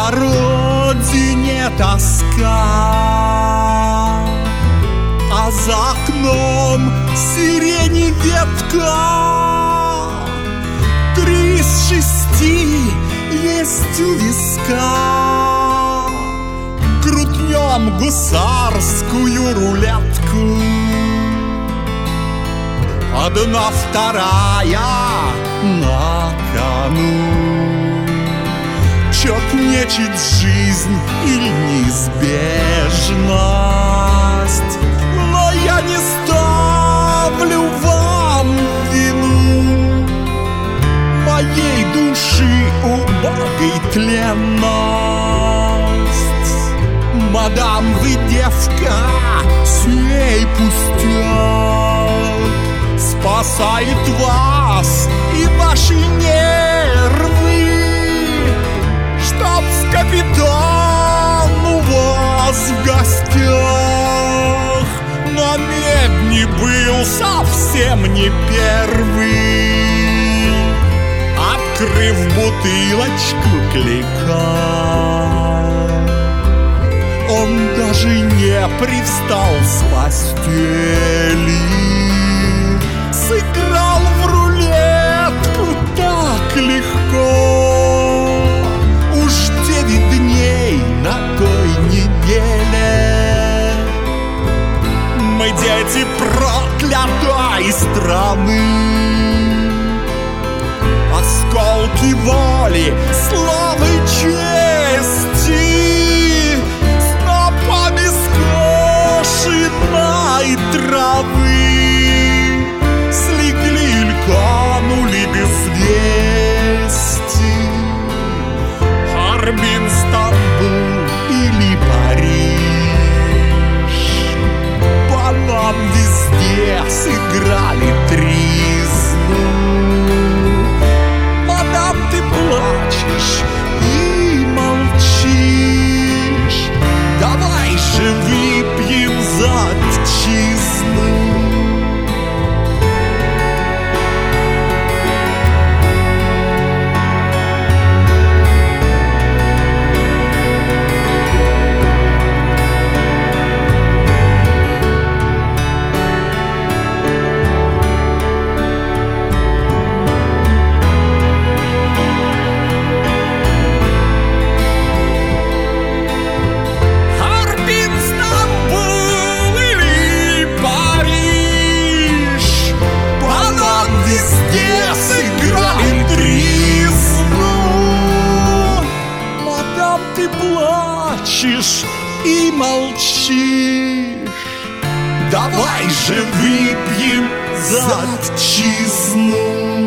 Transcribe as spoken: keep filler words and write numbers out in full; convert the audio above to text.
по родине тоска, а за окном сирени ветка. Три из шести есть у виска. Крутнем гусарскую рулетку. Одна вторая на кону. Чет нечет жизнь или неизбежность, но я не ставлю вам вину моей души убогой тленность. Мадам, вы девка, сей пустяк спасает вас и ваши нервы, чтоб с капитан у вас в гостях на медне был совсем не первый. Открыв бутылочку клика, он даже не привстал с постели. Сыграл в рулетку так легко. Уж девять дней на той неделе мы дети проклятой страны. Осколки воли, славы, чести, снопами скошенной травы слегли или канули без вести. Харбин, Стамбул или Париж, по нам везде сыграли тризну. Мадам, ты плачешь и молчишь, давай же выпьем за отчизну. Ты плачешь и молчишь, давай же выпьем за отчизну.